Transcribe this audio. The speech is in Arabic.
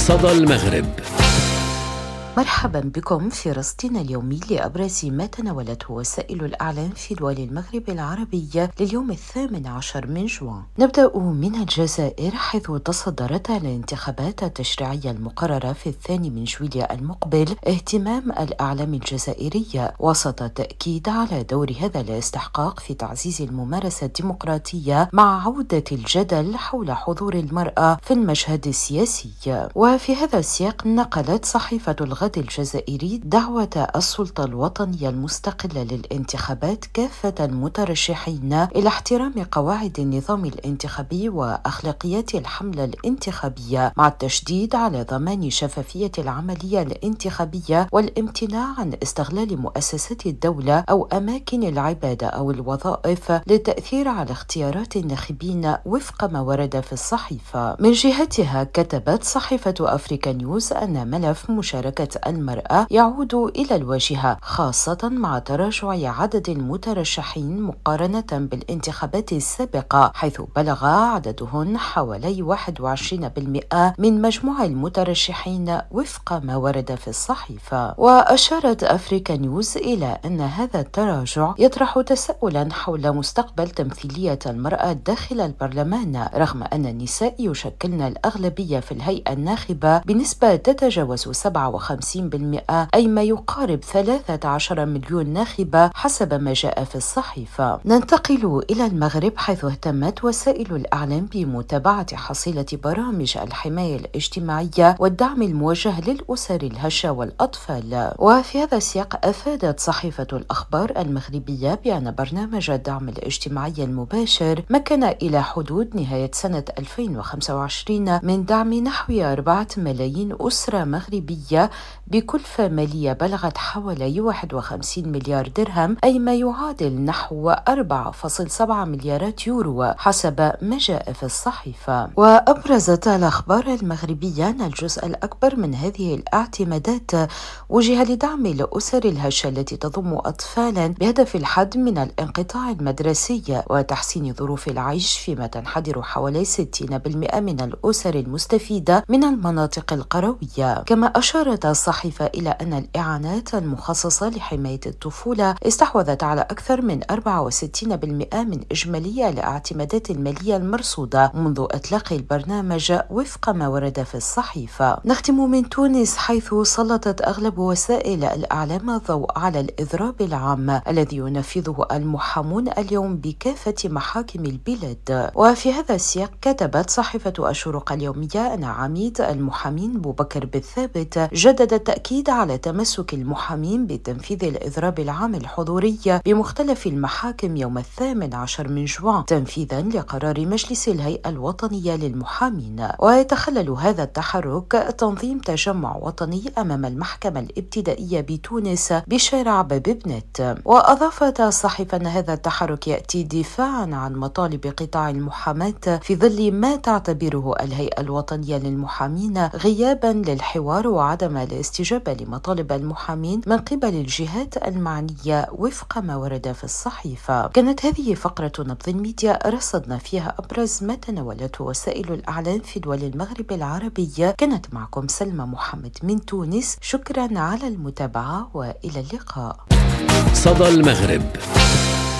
صدى المغرب. مرحبا بكم في رصدنا اليومي لأبرز ما تناولته وسائل الإعلام في دول المغرب العربي لليوم 18 من جوان. نبدأ من الجزائر، حيث تصدرت الانتخابات التشريعية المقررة في 2 من جويلية المقبل اهتمام الإعلام الجزائري، وسط التأكيد على دور هذا الاستحقاق في تعزيز الممارسة الديمقراطية مع عودة الجدل حول حضور المرأة في المشهد السياسي. وفي هذا السياق نقلت صحيفة الغد الجزائري دعوة السلطة الوطنية المستقلة للانتخابات كافة المترشحين إلى احترام قواعد النظام الانتخابي وأخلاقيات الحملة الانتخابية، مع التشديد على ضمان شفافية العملية الانتخابية والامتناع عن استغلال مؤسسات الدولة أو أماكن العبادة أو الوظائف للتأثير على اختيارات الناخبين وفق ما ورد في الصحيفة. من جهتها كتبت صحيفة أفريكا نيوز أن ملف مشاركة المرأة يعود إلى الواجهة، خاصة مع تراجع عدد المترشحين مقارنة بالانتخابات السابقة، حيث بلغ عددهن حوالي 21% من مجموع المترشحين وفق ما ورد في الصحيفة. وأشارت أفريكا نيوز إلى أن هذا التراجع يطرح تساؤلا حول مستقبل تمثيلية المرأة داخل البرلمان، رغم أن النساء يشكلن الأغلبية في الهيئة الناخبة بنسبة تتجاوز 57%، أي ما يقارب 13 مليون ناخبة حسب ما جاء في الصحيفة. ننتقل إلى المغرب، حيث اهتمت وسائل الإعلام بمتابعة حصيلة برامج الحماية الاجتماعية والدعم الموجه للأسر الهشة والأطفال. وفي هذا السياق أفادت صحيفة الأخبار المغربية بأن برنامج الدعم الاجتماعي المباشر مكن إلى حدود نهاية سنة 2025 من دعم نحو 4 ملايين أسرة مغربية بكلفة مالية بلغت حوالي 51 مليار درهم، أي ما يعادل نحو 4.7 مليارات يورو حسب ما جاء في الصحيفة. وأبرزت الأخبار المغربية أن الجزء الأكبر من هذه الاعتمادات وجه لدعم الأسر الهشة التي تضم أطفالا بهدف الحد من الانقطاع المدرسي وتحسين ظروف العيش، فيما تنحدر حوالي 60% من الأسر المستفيدة من المناطق القروية. كما أشارت الصحيفة إلى أن الإعانات المخصصة لحماية الطفولة استحوذت على أكثر من 64% من إجمالي الاعتمادات المالية المرصودة منذ إطلاق البرنامج وفق ما ورد في الصحيفة. نختم من تونس، حيث سلطت أغلب وسائل الإعلام الضوء على الإضراب العام الذي ينفذه المحامون اليوم بكافة محاكم البلاد. وفي هذا السياق كتبت صحيفة الشروق اليومية أن عميد المحامين بوبكر بالثابت جدد التأكيد على تمسك المحامين بتنفيذ الإضراب العام الحضوري بمختلف المحاكم يوم 18 من جوان تنفيذا لقرار مجلس الهيئة الوطنية للمحامين. ويتخلل هذا التحرك تنظيم تجمع وطني أمام المحكمة الابتدائية بتونس بشارع باب بنت. وأضافت الصحيفة أن هذا التحرك يأتي دفاعا عن مطالب قطاع المحاماة في ظل ما تعتبره الهيئة الوطنية للمحامين غيابا للحوار وعدم الاستجابة لمطالب المحامين من قبل الجهات المعنية وفق ما ورد في الصحيفة. كانت هذه فقرة نبض الميديا، رصدنا فيها أبرز ما تناولته وسائل الإعلام في دول المغرب العربية. كانت معكم سلمى محمد من تونس، شكرا على المتابعة وإلى اللقاء. صدى المغرب.